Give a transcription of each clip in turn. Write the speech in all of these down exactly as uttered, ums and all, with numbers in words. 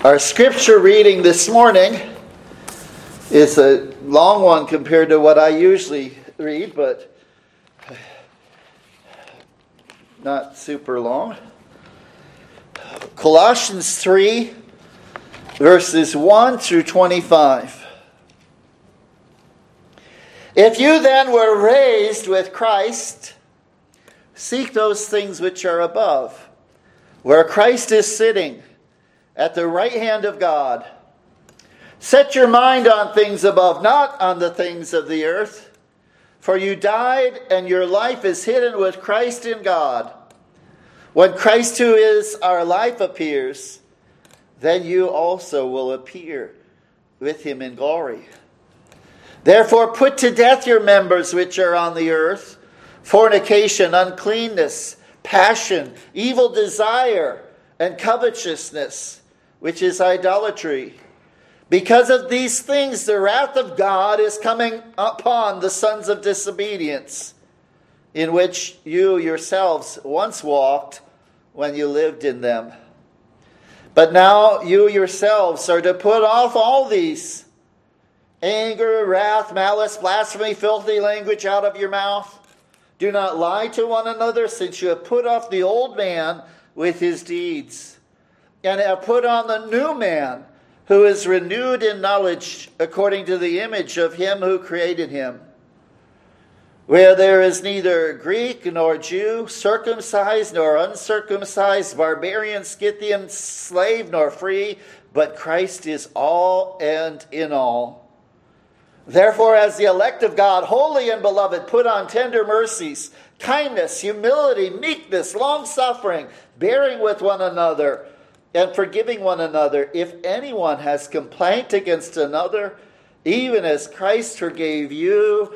Our scripture reading this morning is a long one compared to what I usually read, but not super long. Colossians three, verses one through twenty-five. If you then were raised with Christ, seek those things which are above, where Christ is sitting at the right hand of God. Set your mind on things above, not on the things of the earth. For you died, and your life is hidden with Christ in God. When Christ, who is our life, appears, then you also will appear with him in glory. Therefore put to death your members which are on the earth, fornication, uncleanness, passion, evil desire, and covetousness, which is idolatry. Because of these things, the wrath of God is coming upon the sons of disobedience, in which you yourselves once walked when you lived in them. But now you yourselves are to put off all these: anger, wrath, malice, blasphemy, filthy language out of your mouth. Do not lie to one another, since you have put off the old man with his deeds, and have put on the new man, who is renewed in knowledge according to the image of him who created him. Where there is neither Greek nor Jew, circumcised nor uncircumcised, barbarian, Scythian, slave nor free, but Christ is all and in all. Therefore, as the elect of God, holy and beloved, put on tender mercies, kindness, humility, meekness, long-suffering, bearing with one another, and forgiving one another. If anyone has complaint against another, even as Christ forgave you,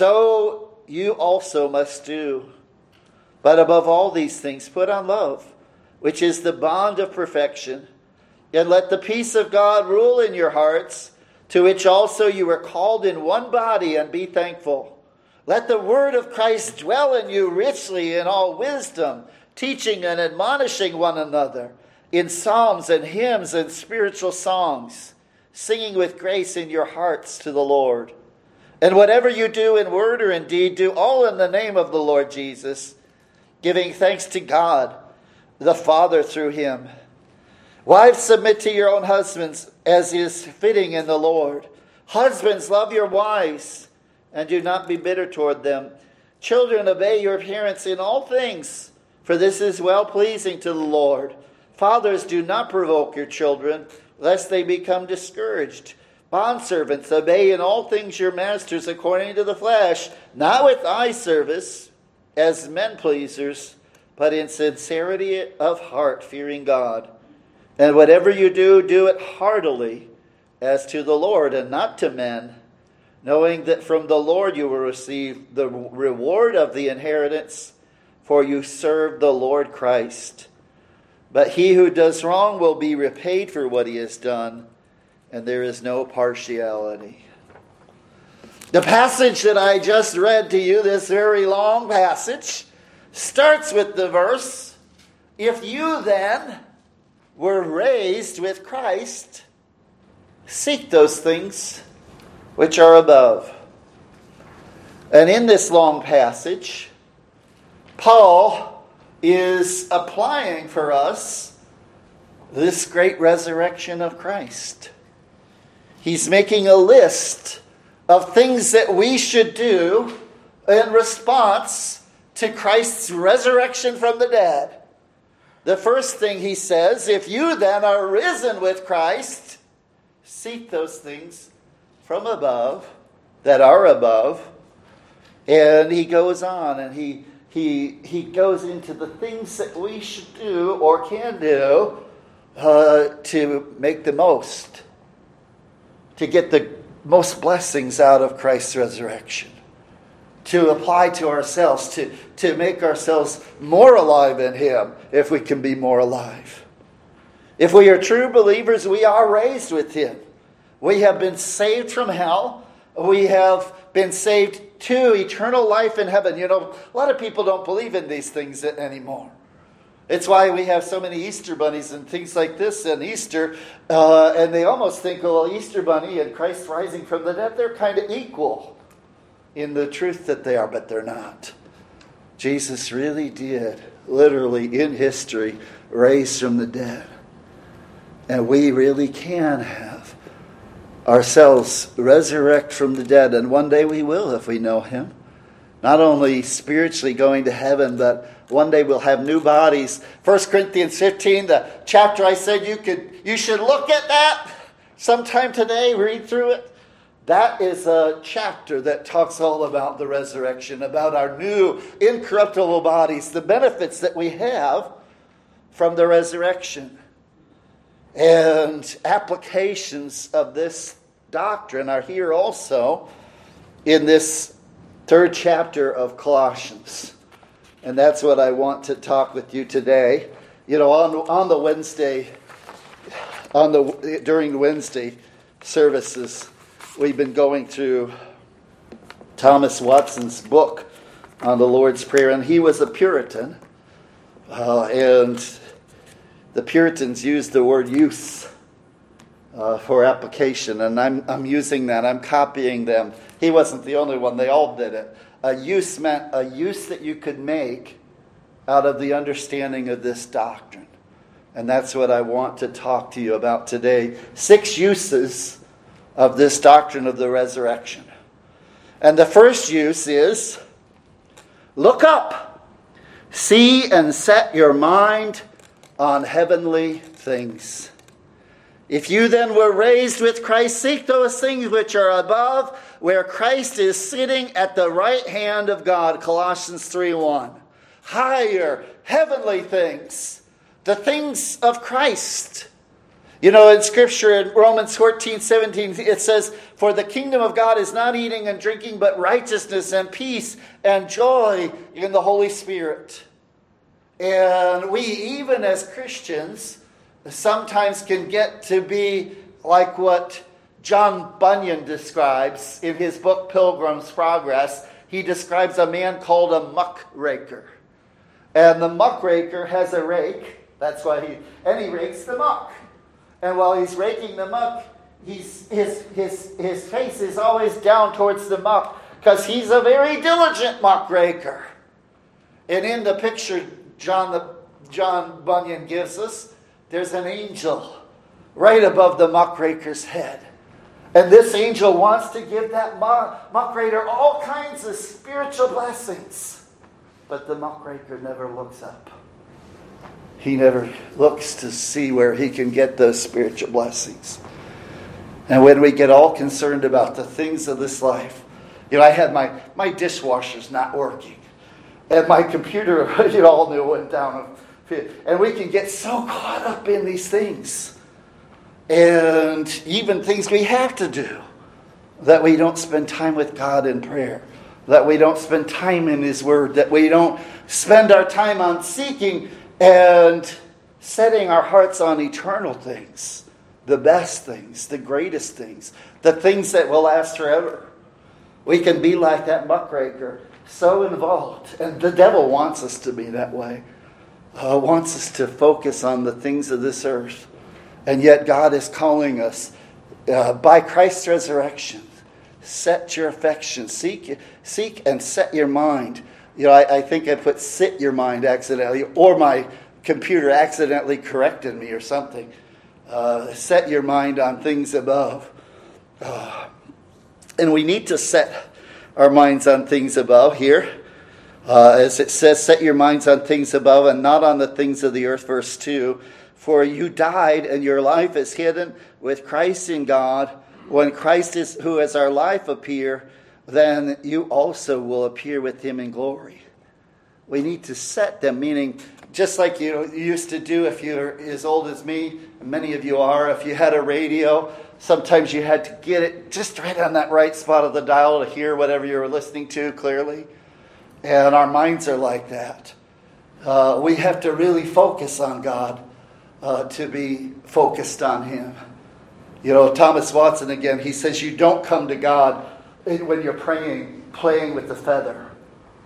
so you also must do. But above all these things, put on love, which is the bond of perfection. And let the peace of God rule in your hearts, to which also you were called in one body, and be thankful. Let the word of Christ dwell in you richly in all wisdom, teaching and admonishing one another in psalms and hymns and spiritual songs, singing with grace in your hearts to the Lord. And whatever you do in word or in deed, do all in the name of the Lord Jesus, giving thanks to God the Father through him. Wives, submit to your own husbands as is fitting in the Lord. Husbands, love your wives, and do not be bitter toward them. Children, obey your parents in all things, for this is well-pleasing to the Lord. Fathers, do not provoke your children, lest they become discouraged. Bondservants, obey in all things your masters according to the flesh, not with eye service as men pleasers, but in sincerity of heart, fearing God. And whatever you do, do it heartily, as to the Lord and not to men, knowing that from the Lord you will receive the reward of the inheritance, for you serve the Lord Christ. But he who does wrong will be repaid for what he has done, and there is no partiality. The passage that I just read to you, this very long passage, starts with the verse, if you then were raised with Christ, seek those things which are above. And in this long passage, Paul is applying for us this great resurrection of Christ. He's making a list of things that we should do in response to Christ's resurrection from the dead. The first thing he says, if you then are risen with Christ, seek those things from above, that are above. And he goes on and he He he goes into the things that we should do or can do uh, to make the most, to get the most blessings out of Christ's resurrection, to apply to ourselves, to, to make ourselves more alive in him, if we can be more alive. If we are true believers, we are raised with him. We have been saved from hell. We have been saved to eternal life in heaven. You know, a lot of people don't believe in these things anymore. It's why we have so many Easter bunnies and things like this on Easter. Uh, and they almost think, well, Easter bunny and Christ rising from the dead, they're kind of equal in the truth that they are, but they're not. Jesus really did, literally in history, raise from the dead. And we really can have ourselves resurrect from the dead. And one day we will if we know Him. Not only spiritually going to heaven, but one day we'll have new bodies. First Corinthians fifteen, the chapter I said you could, you should look at that sometime today, read through it. That is a chapter that talks all about the resurrection, about our new incorruptible bodies, the benefits that we have from the resurrection. And applications of this doctrine are here also in this third chapter of Colossians. And that's what I want to talk with you today. You know, on on the Wednesday, on the during the Wednesday services, we've been going through Thomas Watson's book on the Lord's Prayer, and he was a Puritan, uh, and the Puritans used the word use uh, for application, and I'm I'm using that. I'm copying them. He wasn't the only one. They all did it. A use meant a use that you could make out of the understanding of this doctrine. And that's what I want to talk to you about today. Six uses of this doctrine of the resurrection. And the first use is, look up. See and set your mind on heavenly things. If you then were raised with Christ, seek those things which are above, where Christ is sitting at the right hand of God. Colossians three one. Higher, heavenly things. The things of Christ. You know, in Scripture, in Romans fourteen seventeen, it says, for the kingdom of God is not eating and drinking, but righteousness and peace and joy in the Holy Spirit. And we, even as Christians, sometimes can get to be like what John Bunyan describes in his book Pilgrim's Progress. He describes a man called a muckraker. And the muckraker has a rake. That's why he, and he rakes the muck. And while he's raking the muck, he's, his, his, his face is always down towards the muck because he's a very diligent muckraker. And in the picture John, the, John Bunyan gives us, there's an angel right above the muckraker's head. And this angel wants to give that muckraker all kinds of spiritual blessings. But the muckraker never looks up. He never looks to see where he can get those spiritual blessings. And when we get all concerned about the things of this life, you know, I had my, my dishwasher's not working. And my computer, you all knew, went down. And we can get so caught up in these things. And even things we have to do. That we don't spend time with God in prayer. That we don't spend time in His Word. That we don't spend our time on seeking and setting our hearts on eternal things. The best things. The greatest things. The things that will last forever. We can be like that muckraker. So involved. And the devil wants us to be that way. Uh, wants us to focus on the things of this earth. And yet God is calling us uh, by Christ's resurrection. Set your affection. Seek, seek and set your mind. You know, I, I think I put sit your mind accidentally. Or my computer accidentally corrected me or something. Uh, set your mind on things above. Uh, and we need to set our minds on things above here. Uh, as it says, set your minds on things above and not on the things of the earth, verse two. For you died and your life is hidden with Christ in God. When Christ is who is our life appear, then you also will appear with Him in glory. We need to set them, meaning just like you used to do if you're as old as me, and many of you are, if you had a radio, sometimes you had to get it just right on that right spot of the dial to hear whatever you were listening to clearly. And our minds are like that. Uh, we have to really focus on God uh, to be focused on Him. You know, Thomas Watson again, he says you don't come to God when you're praying, playing with the feather.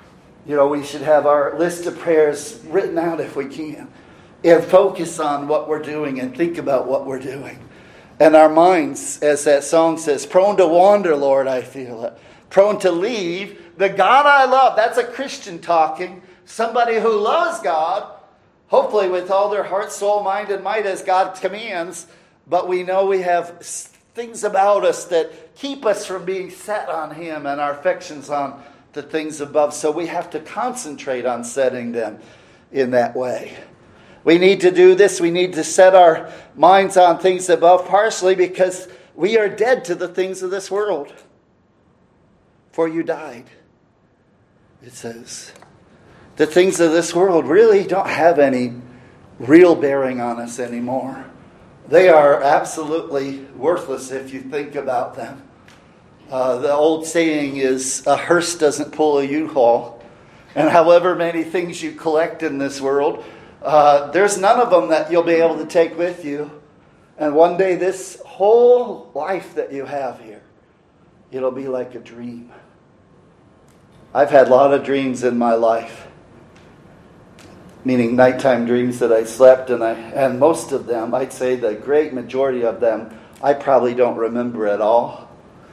You know, we should have our list of prayers written out if we can. And focus on what we're doing and think about what we're doing. And our minds, as that song says, prone to wander, Lord, I feel it. Prone to leave the God I love. That's a Christian talking. Somebody who loves God, hopefully with all their heart, soul, mind, and might as God commands. But we know we have things about us that keep us from being set on Him and our affections on the things above. So we have to concentrate on setting them in that way. We need to do this. We need to set our minds on things above, partially because we are dead to the things of this world. For you died, it says. The things of this world really don't have any real bearing on us anymore. They are absolutely worthless if you think about them. Uh, the old saying is, a hearse doesn't pull a U-Haul. And however many things you collect in this world, uh, there's none of them that you'll be able to take with you. And one day this whole life that you have here, it'll be like a dream. I've had a lot of dreams in my life. Meaning nighttime dreams that I slept, and I and most of them, I'd say the great majority of them, I probably don't remember at all.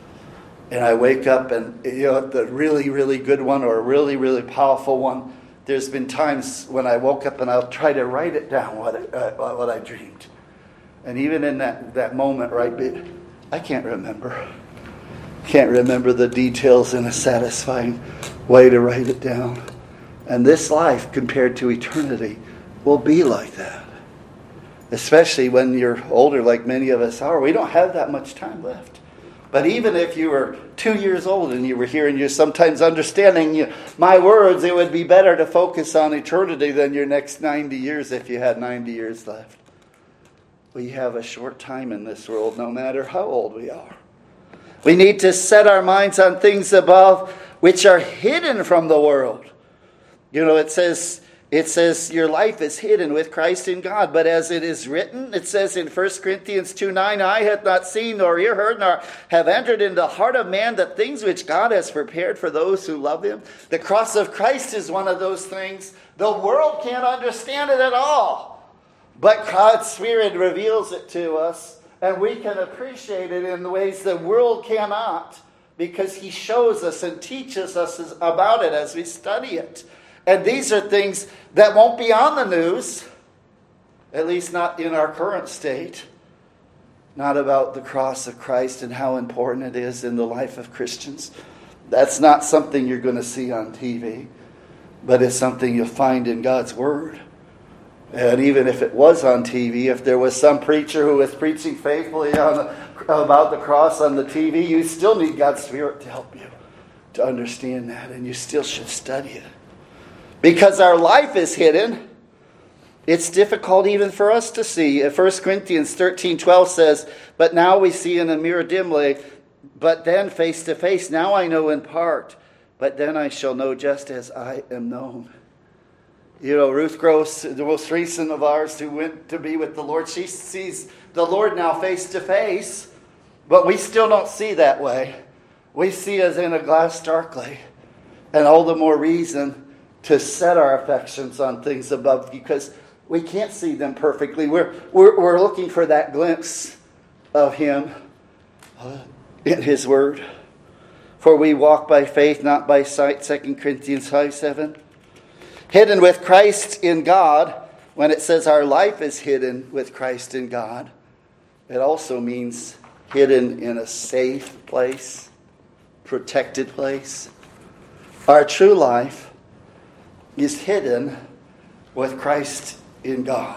And I wake up and, you know, the really, really good one or a really, really powerful one, there's been times when I woke up and I'll try to write it down, what I, uh, what I dreamed. And even in that, that moment, right, I can't remember. Can't remember the details in a satisfying way to write it down. And this life, compared to eternity, will be like that. Especially when you're older, like many of us are. We don't have that much time left. But even if you were two years old and you were here and you're sometimes understanding you, my words, it would be better to focus on eternity than your next ninety years if you had ninety years left. We have a short time in this world, no matter how old we are. We need to set our minds on things above which are hidden from the world. You know, it says, it says your life is hidden with Christ in God. But as it is written, it says in First Corinthians two nine, eye hath not seen, nor ear heard, nor have entered into the heart of man the things which God has prepared for those who love Him. The cross of Christ is one of those things. The world can't understand it at all. But God's Spirit reveals it to us. And we can appreciate it in the ways the world cannot. Because He shows us and teaches us about it as we study it. And these are things that won't be on the news, at least not in our current state. Not about the cross of Christ and how important it is in the life of Christians. That's not something you're going to see on T V, but it's something you'll find in God's Word. And even if it was on T V, if there was some preacher who was preaching faithfully on the, about the cross on the T V, you still need God's Spirit to help you to understand that, and you still should study it. Because our life is hidden, it's difficult even for us to see. First Corinthians thirteen twelve says, but now we see in a mirror dimly, but then face to face. Now I know in part, but then I shall know just as I am known. You know, Ruth Gross, the most recent of ours who went to be with the Lord, she sees the Lord now face to face, but we still don't see that way. We see as in a glass darkly, and all the more reason to set our affections on things above, because we can't see them perfectly. We're, we're, we're looking for that glimpse of Him uh, in His Word. For we walk by faith, not by sight, Second Corinthians five seven. Hidden with Christ in God, when it says our life is hidden with Christ in God, it also means hidden in a safe place, protected place. Our true life is hidden with Christ in God.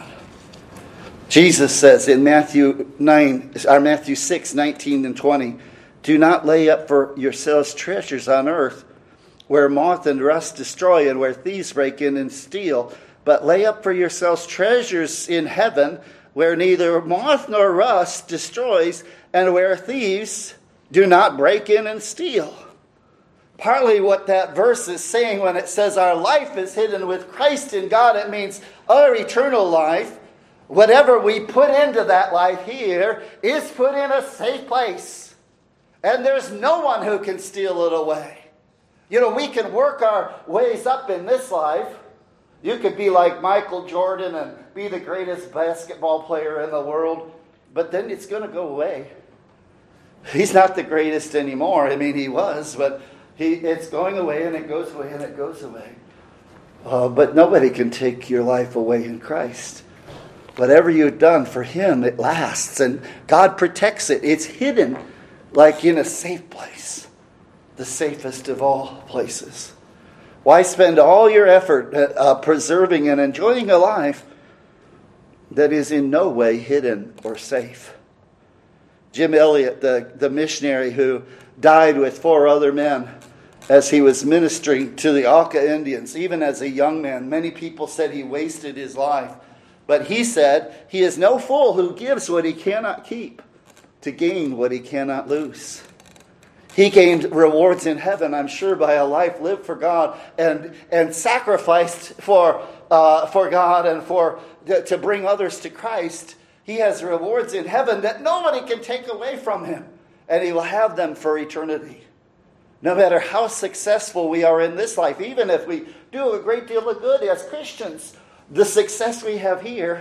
Jesus says in Matthew nine, or Matthew six, nineteen and twenty, do not lay up for yourselves treasures on earth, where moth and rust destroy and where thieves break in and steal, but lay up for yourselves treasures in heaven, where neither moth nor rust destroys, and where thieves do not break in and steal. Partly what that verse is saying when it says our life is hidden with Christ in God, it means our eternal life, whatever we put into that life here, is put in a safe place. And there's no one who can steal it away. You know, we can work our ways up in this life. You could be like Michael Jordan and be the greatest basketball player in the world, but then it's going to go away. He's not the greatest anymore. I mean, he was, but he, it's going away and it goes away and it goes away. Uh, but nobody can take your life away in Christ. Whatever you've done for Him, it lasts. And God protects it. It's hidden like in a safe place. The safest of all places. Why spend all your effort uh, preserving and enjoying a life that is in no way hidden or safe? Jim Elliot, the, the missionary who died with four other men as he was ministering to the Auca Indians, even as a young man, many people said he wasted his life. But he said, he is no fool who gives what he cannot keep to gain what he cannot lose. He gained rewards in heaven, I'm sure, by a life lived for God and, and sacrificed for, uh, for God and for to bring others to Christ. He has rewards in heaven that nobody can take away from him. And he will have them for eternity. No matter how successful we are in this life, even if we do a great deal of good as Christians, the success we have here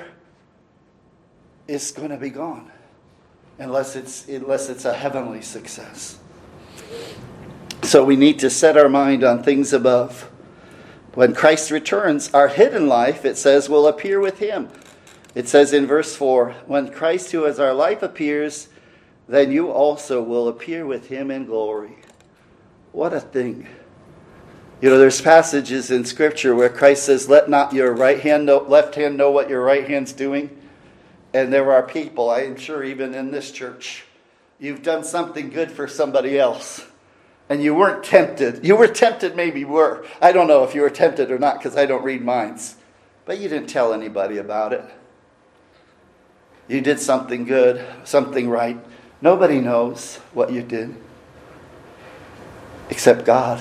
is going to be gone. Unless it's, unless it's a heavenly success. So we need to set our mind on things above. When Christ returns, our hidden life, it says, will appear with Him. It says in verse four, when Christ who is our life appears, then you also will appear with Him in glory. What a thing. You know, there's passages in Scripture where Christ says, let not your right hand know, left hand know what your right hand's doing. And there are people, I am sure even in this church, you've done something good for somebody else. And you weren't tempted. You were tempted, maybe you were. I don't know if you were tempted or not because I don't read minds. But you didn't tell anybody about it. You did something good, something right. Nobody knows what you did except God.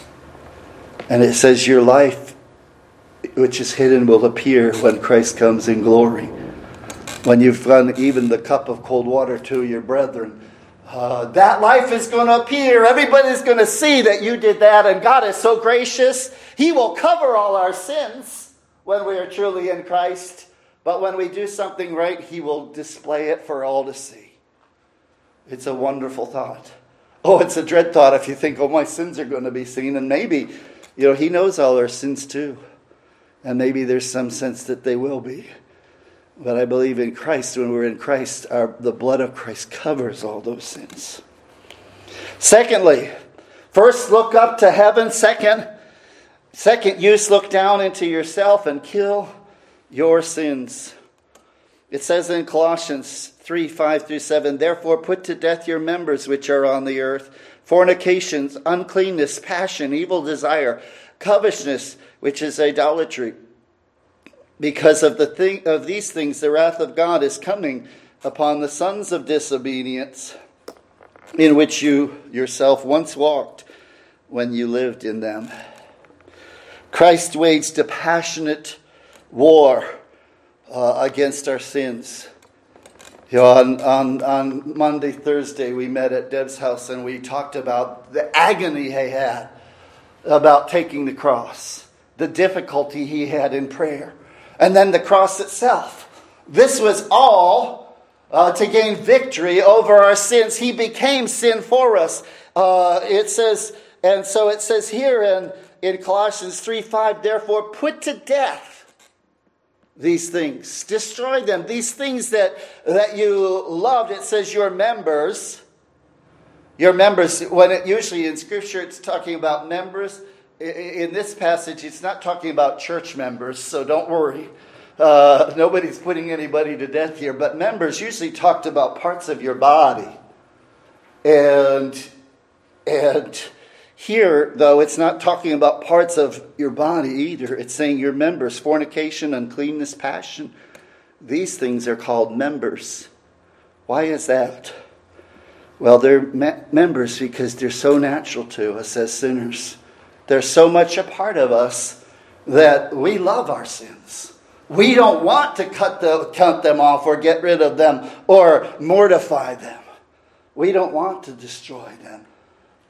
And it says your life, which is hidden, will appear when Christ comes in glory. When you've run even the cup of cold water to your brethren, uh, that life is going to appear. Everybody's going to see that you did that. And God is so gracious. He will cover all our sins when we are truly in Christ. But when we do something right, He will display it for all to see. It's a wonderful thought. Oh, it's a dread thought if you think, oh, my sins are going to be seen. And maybe, you know, He knows all our sins too. And maybe there's some sense that they will be. But I believe in Christ, when we're in Christ, our, the blood of Christ covers all those sins. Secondly, first look up to heaven. Second, second use, look down into yourself and kill your sins. It says in Colossians three, five through seven, therefore put to death your members which are on the earth, fornications, uncleanness, passion, evil desire, covetousness, which is idolatry. Because of the thing of these things, the wrath of God is coming upon the sons of disobedience, in which you yourself once walked when you lived in them. Christ waged a passionate war uh, against our sins. You know, on, on, on Monday, Thursday, we met at Deb's house and we talked about the agony he had about taking the cross, the difficulty he had in prayer. And then the cross itself. This was all uh, to gain victory over our sins. He became sin for us. Uh, it says, and so it says here in, in Colossians three five, therefore put to death these things. Destroy them. These things that, that you loved. It says your members. Your members, when it usually in Scripture it's talking about members. In this passage, it's not talking about church members, so don't worry. Uh, nobody's putting anybody to death here. But members usually talked about parts of your body. And, and here, though, it's not talking about parts of your body either. It's saying your members, fornication, uncleanness, passion. These things are called members. Why is that? Well, they're me- members because they're so natural to us as sinners. They're so much a part of us that we love our sins. We don't want to cut, the, cut them off or get rid of them or mortify them. We don't want to destroy them.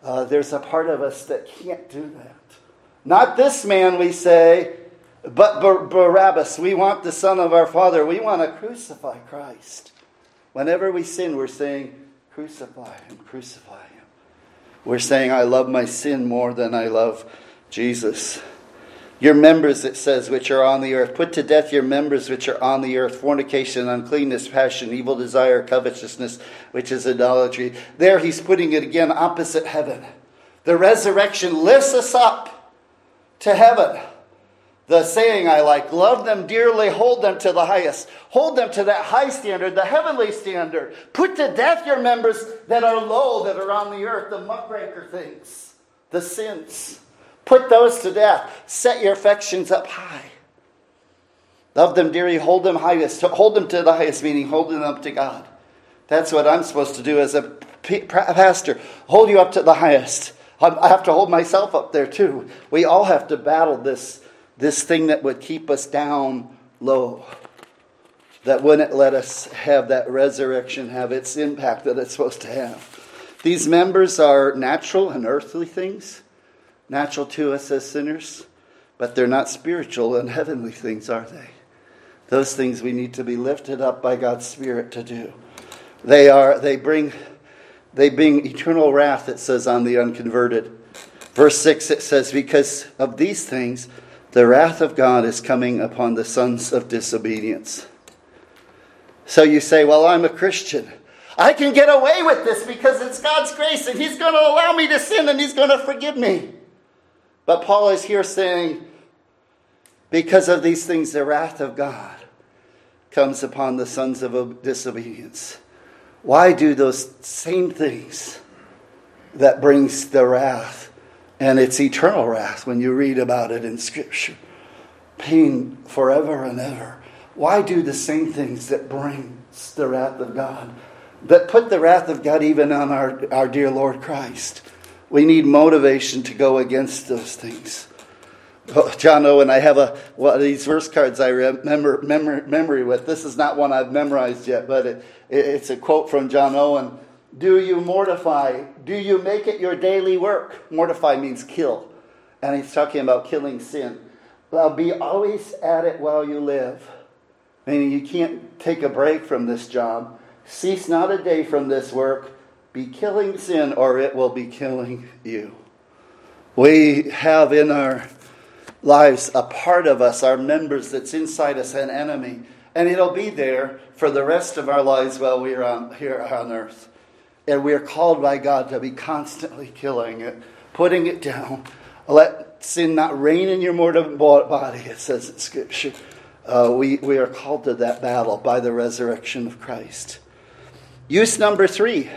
Uh, there's a part of us that can't do that. Not this man, we say, but Bar- Barabbas. We want the Son of our Father. We want to crucify Christ. Whenever we sin, we're saying, crucify him, crucify him. We're saying, I love my sin more than I love Jesus. Your members, it says, which are on the earth. Put to death your members which are on the earth. Fornication, uncleanness, passion, evil desire, covetousness, which is idolatry. There he's putting it again opposite heaven. The resurrection lifts us up to heaven. The saying I like, love them dearly, hold them to the highest. Hold them to that high standard, the heavenly standard. Put to death your members that are low, that are on the earth, the muckraker things, the sins. Put those to death. Set your affections up high. Love them dearly, hold them highest. Hold them to the highest, meaning hold them up to God. That's what I'm supposed to do as a pastor. Hold you up to the highest. I have to hold myself up there too. We all have to battle this, this thing that would keep us down low. That wouldn't let us have that resurrection have its impact that it's supposed to have. These members are natural and earthly things. Natural to us as sinners, but they're not spiritual and heavenly things, are they? Those things we need to be lifted up by God's Spirit to do. They are. They bring. They bring eternal wrath. It says on the unconverted. Verse six. It says, "Because of these things, the wrath of God is coming upon the sons of disobedience." So you say, "Well, I'm a Christian. I can get away with this because it's God's grace, and He's going to allow me to sin, and He's going to forgive me." But Paul is here saying, because of these things, the wrath of God comes upon the sons of disobedience. Why do those same things that brings the wrath? And it's eternal wrath when you read about it in Scripture. Pain forever and ever. Why do the same things that brings the wrath of God? That put the wrath of God even on our, our dear Lord Christ. We need motivation to go against those things. Oh, John Owen, I have a one of these verse cards I remember memory, memory with. This is not one I've memorized yet, but it, it, it's a quote from John Owen. Do you mortify? Do you make it your daily work? Mortify means kill. And he's talking about killing sin. Well, be always at it while you live. Meaning you can't take a break from this job. Cease not a day from this work. Be killing sin, or it will be killing you. We have in our lives a part of us, our members that's inside us, an enemy. And it'll be there for the rest of our lives while we're on, here on earth. And we're called by God to be constantly killing it, putting it down. Let sin not reign in your mortal body, it says in Scripture. Uh, we, we are called to that battle by the resurrection of Christ. Use number three.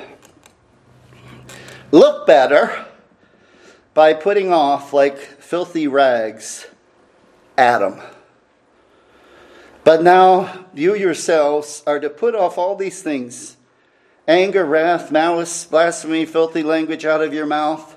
Look better by putting off like filthy rags Adam. But now you yourselves are to put off all these things: anger, wrath, malice, blasphemy, filthy language out of your mouth.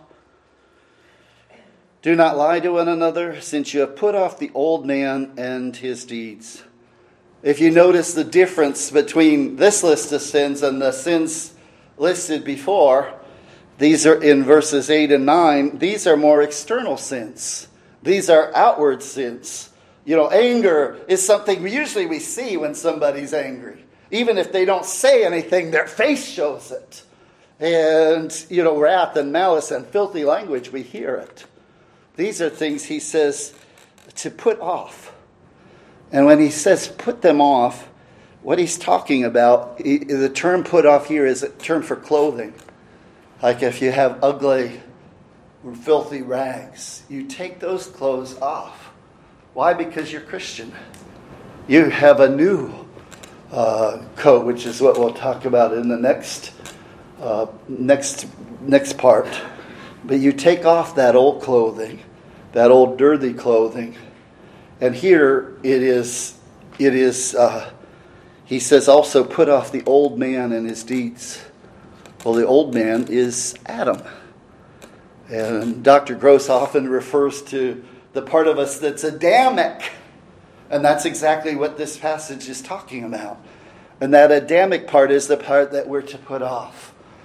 Do not lie to one another, since you have put off the old man and his deeds. If you notice the difference between this list of sins and the sins listed before, these are in verses eight and nine. These are more external sins. These are outward sins. You know, anger is something usually we see when somebody's angry. Even if they don't say anything, their face shows it. And, you know, wrath and malice and filthy language, we hear it. These are things he says to put off. And when he says put them off, what he's talking about, he, the term put off here is a term for clothing. Like if you have ugly, filthy rags, you take those clothes off. Why? Because you're Christian. You have a new uh, coat, which is what we'll talk about in the next uh, next next part. But you take off that old clothing, that old dirty clothing, and here it is. It is. Uh, he says also, put off the old man and his deeds. Well, the old man is Adam. And Doctor Gross often refers to the part of us that's Adamic. And that's exactly what this passage is talking about. And that Adamic part is the part that we're to put off.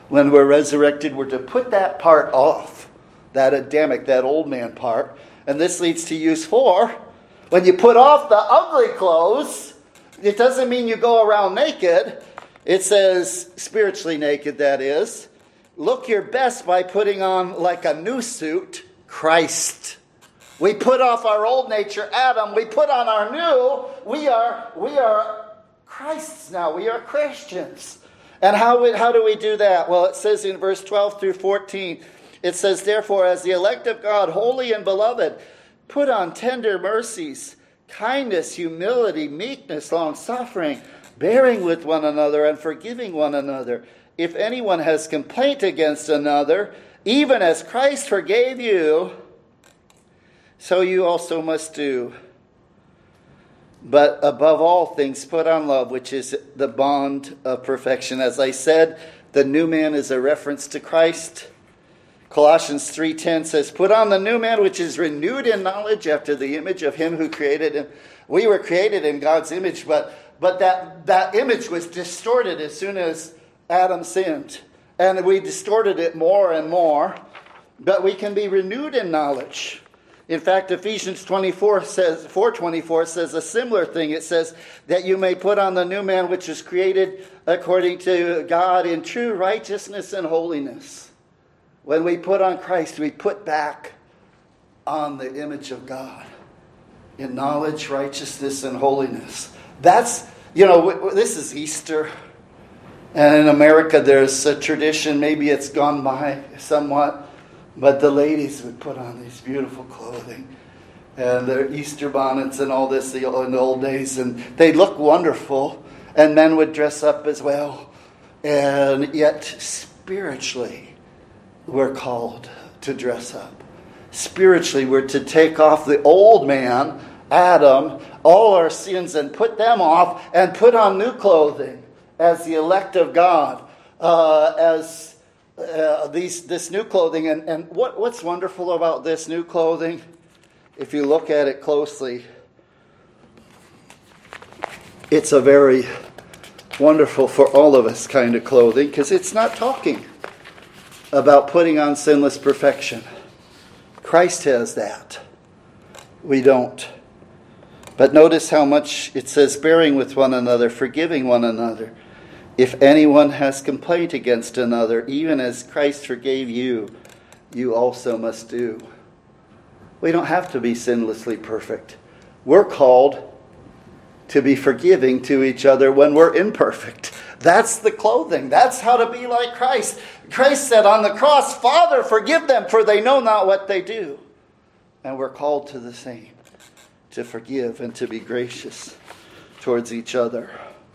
when we're resurrected, we're to put that part off, that Adamic, that old man part. And this leads to use four. When you put off the ugly clothes, it doesn't mean you go around naked. It says spiritually naked, that is. Look your best by putting on like a new suit, Christ. We put off our old nature, Adam. We put on our new. We are, we are Christ's now. We are Christians. And how, we, how do we do that? Well, it says in verse twelve through fourteen, it says, therefore, as the elect of God, holy and beloved, put on tender mercies, kindness, humility, meekness, long-suffering, bearing with one another and forgiving one another. If anyone has complaint against another, even as Christ forgave you, so you also must do. But above all things, put on love, which is the bond of perfection. As I said, the new man is a reference to Christ. Colossians three ten says, put on the new man, which is renewed in knowledge after the image of him who created him. We were created in God's image, but, but that, that image was distorted as soon as Adam sinned. And we distorted it more and more. But we can be renewed in knowledge. In fact, Ephesians twenty-four says, four twenty-four says a similar thing. It says that you may put on the new man, which is created according to God in true righteousness and holiness. When we put on Christ, we put back on the image of God in knowledge, righteousness, and holiness. That's, you know, this is Easter. And in America, there's a tradition, maybe it's gone by somewhat, but the ladies would put on these beautiful clothing and their Easter bonnets and all this in the old days, and they look wonderful. And men would dress up as well. And yet, spiritually, we're called to dress up. Spiritually, we're to take off the old man, Adam, all our sins, and put them off and put on new clothing as the elect of God, uh, as uh, these this new clothing. And, and what, what's wonderful about this new clothing, if you look at it closely, it's a very wonderful for all of us kind of clothing, because it's not talking about putting on sinless perfection. Christ has that. We don't. But notice how much it says, bearing with one another, forgiving one another. If anyone has complaint against another, even as Christ forgave you, you also must do. We don't have to be sinlessly perfect. We're called to be forgiving to each other when we're imperfect. That's the clothing. That's how to be like Christ. Christ said on the cross, Father, forgive them, for they know not what they do. And we're called to the same, to forgive and to be gracious towards each other.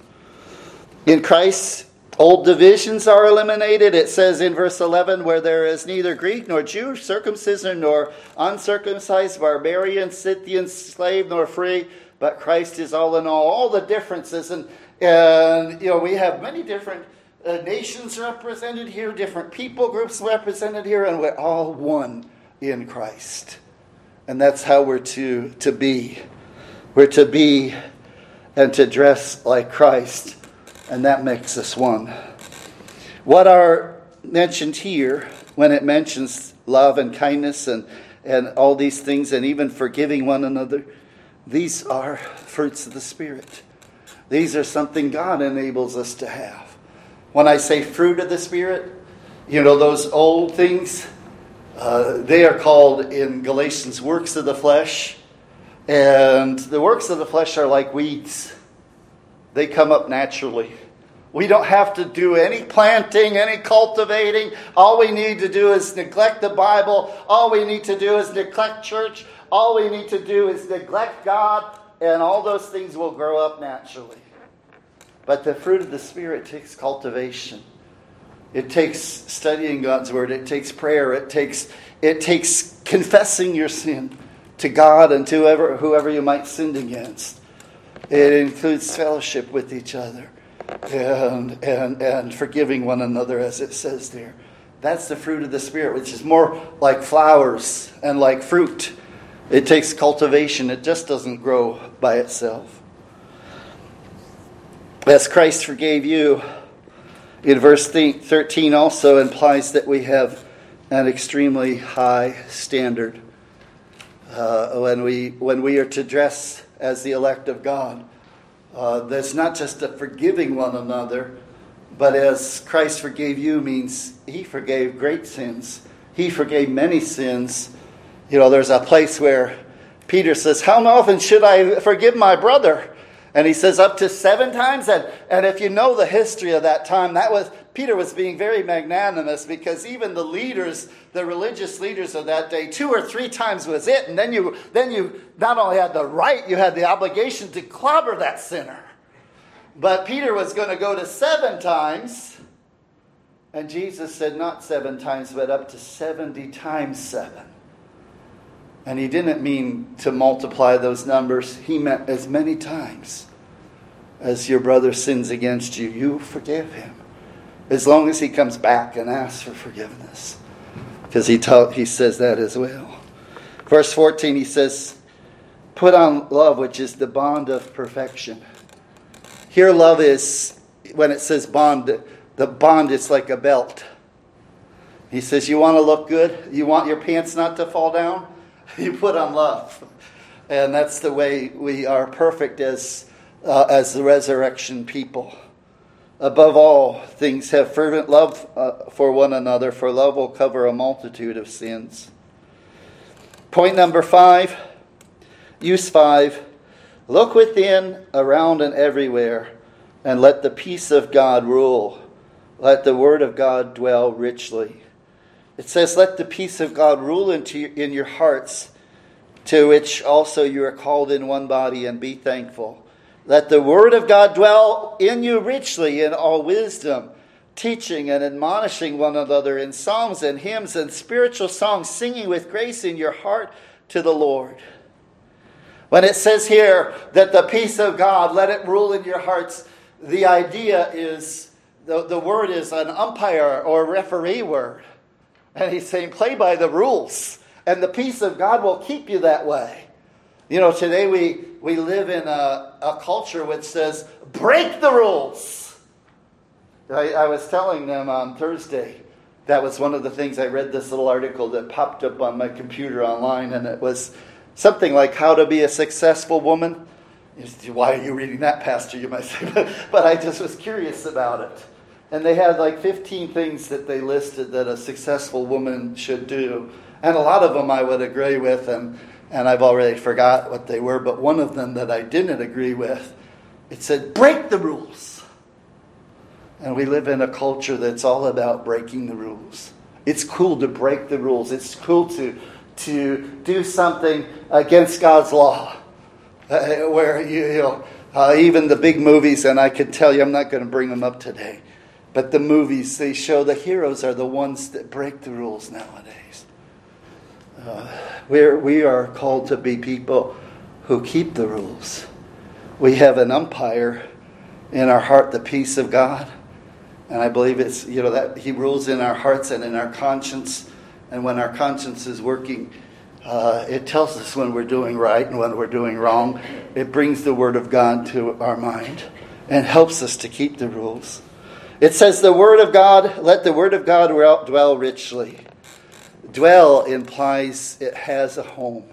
In Christ, old divisions are eliminated. It says in verse eleven, where there is neither Greek nor Jew, circumcision nor uncircumcised, barbarian, Scythian, slave nor free, but Christ is all in all. All the differences. And, and you know, we have many different uh, nations represented here, different people groups represented here, and we're all one in Christ. And that's how we're to, to be. We're to be and to dress like Christ. And that makes us one. What are mentioned here, when it mentions love and kindness and, and all these things, and even forgiving one another, these are fruits of the Spirit. These are something God enables us to have. When I say fruit of the Spirit, you know, those old things, uh, they are called in Galatians works of the flesh. And the works of the flesh are like weeds. They come up naturally. We don't have to do any planting, any cultivating. All we need to do is neglect the Bible. All we need to do is neglect church. All we need to do is neglect God, and all those things will grow up naturally. But the fruit of the Spirit takes cultivation. It takes studying God's Word. It takes prayer. It takes it takes confessing your sin to God and to whoever, whoever you might sin against. It includes fellowship with each other and, and, and forgiving one another, as it says there. That's the fruit of the Spirit, which is more like flowers and like fruit. It takes cultivation. It just doesn't grow by itself. As Christ forgave you, In verse thirteen also implies that we have an extremely high standard. Uh, when we when we are to dress as the elect of God, uh, that's not just a forgiving one another, but as Christ forgave you means He forgave great sins. He forgave many sins. You know, there's a place where Peter says, "How often should I forgive my brother?" And he says, "Up to seven times." And, and if you know the history of that time, that was Peter was being very magnanimous, because even the leaders, the religious leaders of that day, two or three times was it. And then you then you not only had the right, you had the obligation to clobber that sinner. But Peter was going to go to seven times. And Jesus said not seven times, but up to seventy times seven. And he didn't mean to multiply those numbers. He meant as many times as your brother sins against you, you forgive him. As long as he comes back and asks for forgiveness. Because he taught, he says that as well. Verse fourteen, he says, put on love, which is the bond of perfection. Here love is, when it says bond, the bond is like a belt. He says, you want to look good? You want your pants not to fall down? You put on love. And that's the way we are perfect as uh, as the resurrection people. Above all things, have fervent love uh, for one another, for love will cover a multitude of sins. Point number five, use five. Look within, around, and everywhere, and let the peace of God rule. Let the word of God dwell richly. It says, let the peace of God rule into your, in your hearts, to which also you are called in one body, and be thankful. Let the word of God dwell in you richly in all wisdom, teaching and admonishing one another in psalms and hymns and spiritual songs, singing with grace in your heart to the Lord. When it says here that the peace of God, let it rule in your hearts, the idea is, the, the word is an umpire or referee word. And he's saying, play by the rules. And the peace of God will keep you that way. You know, today we, we live in a, a culture which says, break the rules. I, I was telling them on Thursday, that was one of the things, I read this little article that popped up on my computer online, and it was something like how to be a successful woman. Why are you reading that, Pastor, you might say. But, but I just was curious about it. And they had like fifteen things that they listed that a successful woman should do. And a lot of them I would agree with, and, and I've already forgot what they were. But one of them that I didn't agree with, it said, break the rules. And we live in a culture that's all about breaking the rules. It's cool to break the rules. It's cool to, to do something against God's law. Uh, where, you, you know, uh, even the big movies, and I could tell you, I'm not going to bring them up today. But the movies, they show the heroes are the ones that break the rules nowadays. Uh, we're, we are called to be people who keep the rules. We have an umpire in our heart, the peace of God. And I believe it's, you know, that He rules in our hearts and in our conscience. And when our conscience is working, uh, it tells us when we're doing right and when we're doing wrong. It brings the Word of God to our mind and helps us to keep the rules. It says the Word of God, let the Word of God dwell richly. Dwell implies it has a home.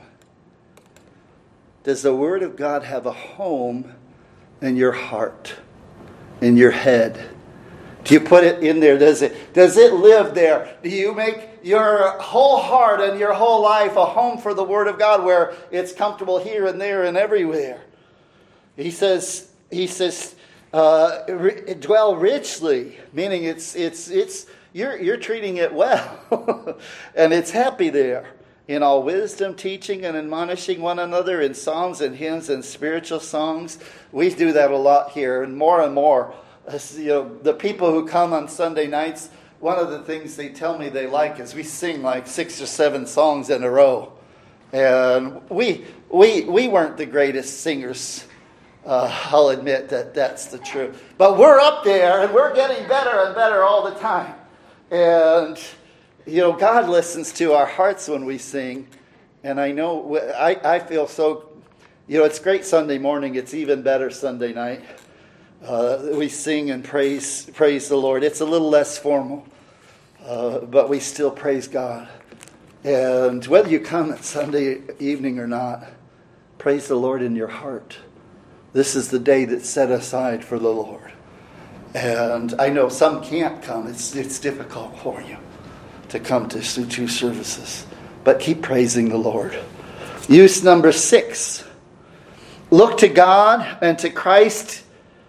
Does the Word of God have a home in your heart, in your head? Do you put it in there? Does it, does it live there? Do you make your whole heart and your whole life a home for the Word of God where it's comfortable here and there and everywhere? He says, he says, Uh, dwell richly, meaning it's it's it's you're you're treating it well, and it's happy there in all wisdom, teaching and admonishing one another in psalms and hymns and spiritual songs. We do that a lot here, and more and more. As, you know, the people who come on Sunday nights, one of the things they tell me they like is we sing like six or seven songs in a row, and we we we weren't the greatest singers. Uh, I'll admit that that's the truth. But we're up there, and we're getting better and better all the time. And, you know, God listens to our hearts when we sing. And I know, I, I feel so, you know, it's great Sunday morning. It's even better Sunday night. uh, we sing and praise praise the Lord. It's a little less formal, uh, but we still praise God. And whether you come at Sunday evening or not, praise the Lord in your heart. This is the day that's set aside for the Lord. And I know some can't come. It's it's difficult for you to come to two services. But keep praising the Lord. Use number six. Look to God and to Christ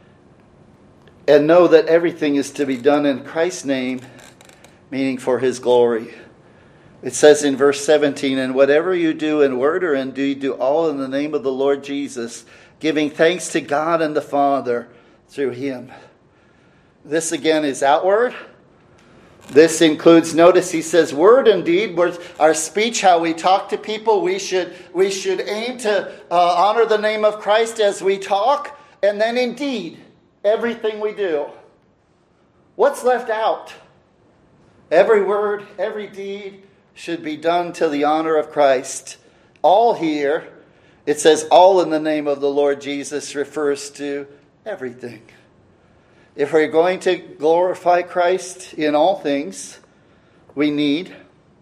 and know that everything is to be done in Christ's name, meaning for His glory. It says in verse seventeen, and whatever you do in word or in deed, do all in the name of the Lord Jesus, giving thanks to God and the Father through Him. This again is outward. This includes, notice he says, word and deed, our speech, how we talk to people. We should, we should aim to uh, honor the name of Christ as we talk. And then in deed, everything we do. What's left out? Every word, every deed should be done to the honor of Christ. All here, it says all in the name of the Lord Jesus, refers to everything. If we're going to glorify Christ in all things, we need,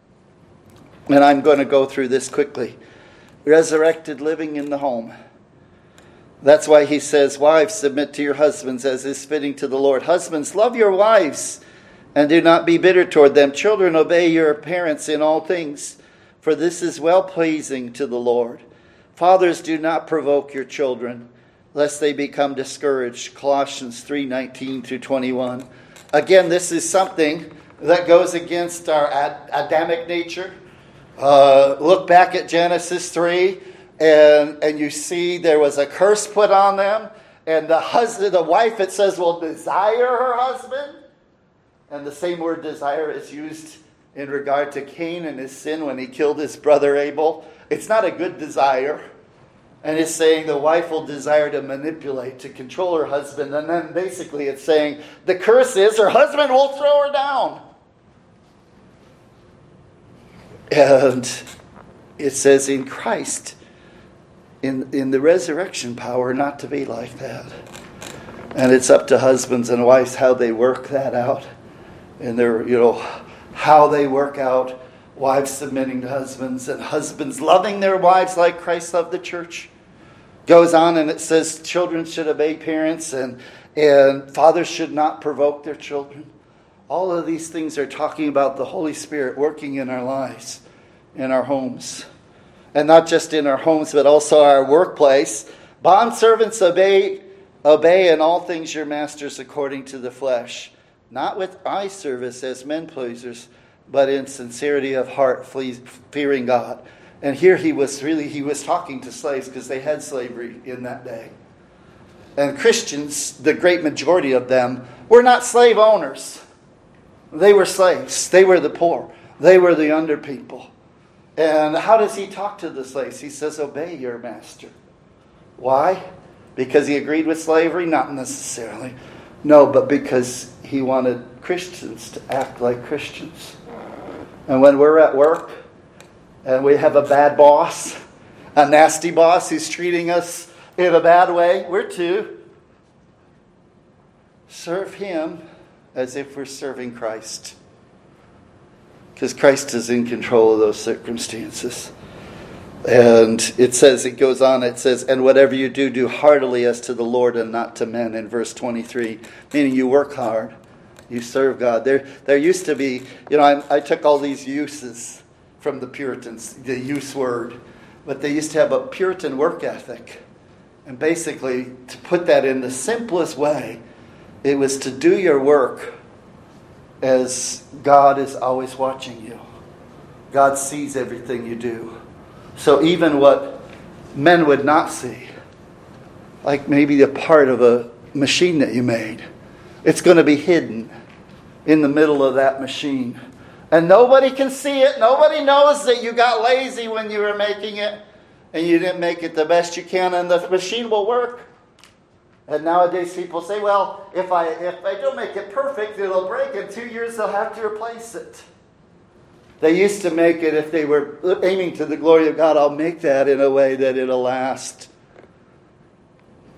and I'm going to go through this quickly, resurrected living in the home. That's why he says, wives, submit to your husbands as is fitting to the Lord. Husbands, love your wives and do not be bitter toward them. Children, obey your parents in all things, for this is well-pleasing to the Lord. Fathers, do not provoke your children, lest they become discouraged. Colossians three nineteen through twenty-one. Again, this is something that goes against our Ad- Adamic nature. Uh, look back at Genesis three, and, and you see there was a curse put on them. And the husband, the wife, it says, will desire her husband. And the same word desire is used in regard to Cain and his sin when he killed his brother Abel. It's not a good desire. And it's saying the wife will desire to manipulate, to control her husband. And then basically it's saying the curse is her husband will throw her down. And it says in Christ, in, in the resurrection power, not to be like that. And it's up to husbands and wives how they work that out. And their, you know, how they work out wives submitting to husbands and husbands loving their wives like Christ loved the church. Goes on and it says children should obey parents and, and fathers should not provoke their children. All of these things are talking about the Holy Spirit working in our lives, in our homes. And not just in our homes, but also our workplace. Bondservants, obey, obey in all things your masters according to the flesh. Not with eye service as men pleasers, but in sincerity of heart, fearing God. And here he was really, he was talking to slaves because they had slavery in that day. And Christians, the great majority of them, were not slave owners. They were slaves. They were the poor. They were the under people. And how does he talk to the slaves? He says, obey your master. Why? Because he agreed with slavery? Not necessarily. No, but because he wanted Christians to act like Christians. And when we're at work and we have a bad boss, a nasty boss who's treating us in a bad way, we're to serve him as if we're serving Christ. Because Christ is in control of those circumstances. And it says, it goes on, it says, and whatever you do, do heartily as to the Lord and not to men, in verse twenty-three. Meaning you work hard. You serve God. There there used to be, you know, I, I took all these uses from the Puritans, the use word. But they used to have a Puritan work ethic. And basically, to put that in the simplest way, it was to do your work as God is always watching you. God sees everything you do. So even what men would not see, like maybe a part of a machine that you made, it's going to be hidden in the middle of that machine. And nobody can see it. Nobody knows that you got lazy when you were making it and you didn't make it the best you can, and the machine will work. And nowadays people say, well, if I if I don't make it perfect, it'll break. In two years they'll have to replace it. They used to make it, if they were aiming to the glory of God, I'll make that in a way that it'll last.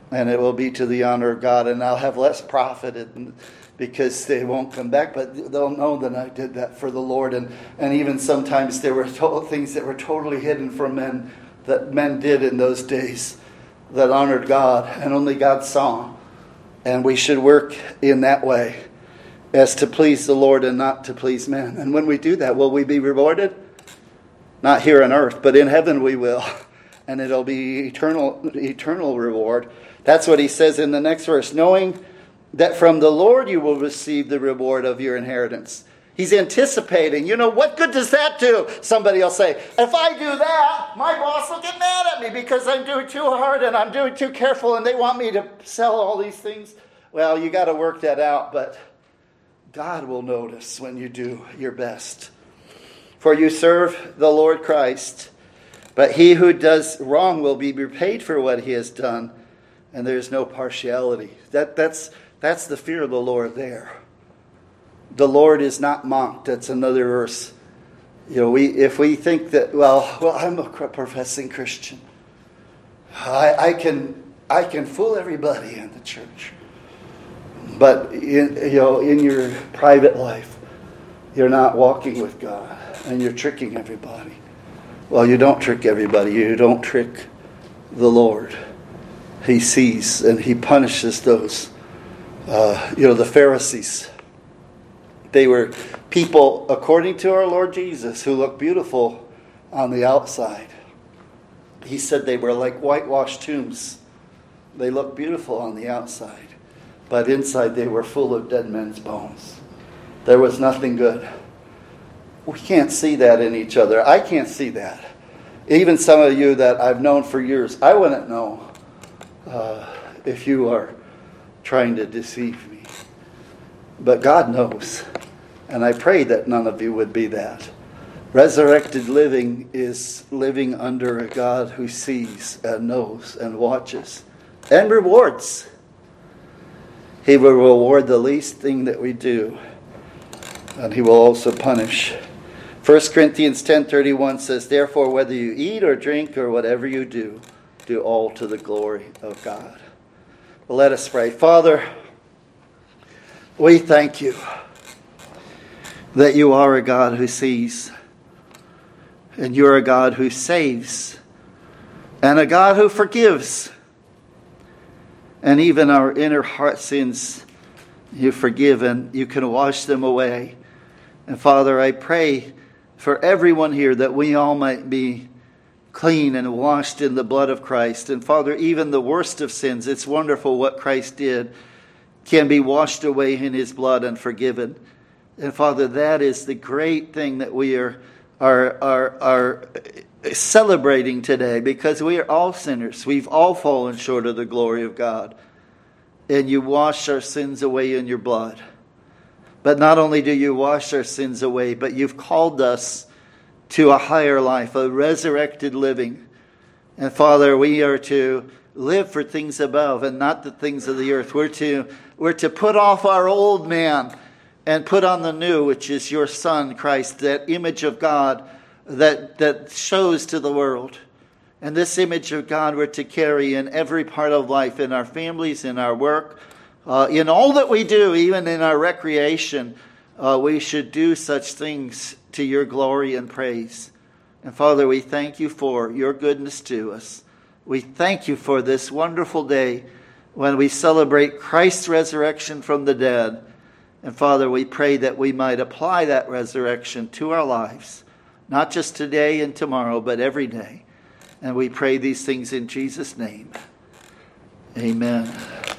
and it will be to the honor of God, and I'll have less profited because they won't come back, but they'll know that I did that for the Lord. And, and even sometimes there were to- things that were totally hidden from men that men did in those days that honored God, and only God saw. And we should work in that way, as to please the Lord and not to please men. And when we do that, will we be rewarded? Not here on earth, but in heaven we will. And it'll be eternal, eternal reward. That's what he says in the next verse. Knowing that from the Lord you will receive the reward of your inheritance. He's anticipating. You know, what good does that do? Somebody will say, if I do that, my boss will get mad at me because I'm doing too hard and I'm doing too careful and they want me to sell all these things. Well, you got to work that out, but God will notice when you do your best. For you serve the Lord Christ, but he who does wrong will be repaid for what he has done, and there's no partiality. That, that's, that's the fear of the Lord there. The Lord is not mocked. That's another verse. You know, we if we think that, well, well, I'm a professing Christian. I, I can I can fool everybody in the church. But in, you know, in your private life, you're not walking with God, and you're tricking everybody. Well, you don't trick everybody. You don't trick the Lord. He sees and he punishes those. Uh, you know, the Pharisees. They were people, according to our Lord Jesus, who looked beautiful on the outside. He said they were like whitewashed tombs. They looked beautiful on the outside, but inside they were full of dead men's bones. There was nothing good. We can't see that in each other. I can't see that. Even some of you that I've known for years, I wouldn't know uh, if you are trying to deceive me. But God knows. And I pray that none of you would be that. Resurrected living is living under a God who sees and knows and watches and rewards. He will reward the least thing that we do. And he will also punish. First Corinthians ten thirty-one says, therefore, whether you eat or drink or whatever you do, do all to the glory of God. Well, let us pray. Father, we thank you that you are a God who sees, and you're a God who saves, and a God who forgives. And even our inner heart sins, you forgive and you can wash them away. And Father, I pray for everyone here that we all might be clean and washed in the blood of Christ. And Father, even the worst of sins, it's wonderful what Christ did, can be washed away in his blood and forgiven. And Father, that is the great thing that we are, are, are, are celebrating today, because we are all sinners. We've all fallen short of the glory of God. And you wash our sins away in your blood. But not only do you wash our sins away, but you've called us to a higher life, a resurrected living. And Father, we are to live for things above and not the things of the earth. We're to, we're to put off our old man and put on the new, which is your Son, Christ, that image of God that, that shows to the world. And this image of God we're to carry in every part of life, in our families, in our work, uh, in all that we do, even in our recreation. Uh, we should do such things to your glory and praise. And Father, we thank you for your goodness to us. We thank you for this wonderful day when we celebrate Christ's resurrection from the dead. And Father, we pray that we might apply that resurrection to our lives, not just today and tomorrow, but every day. And we pray these things in Jesus' name. Amen.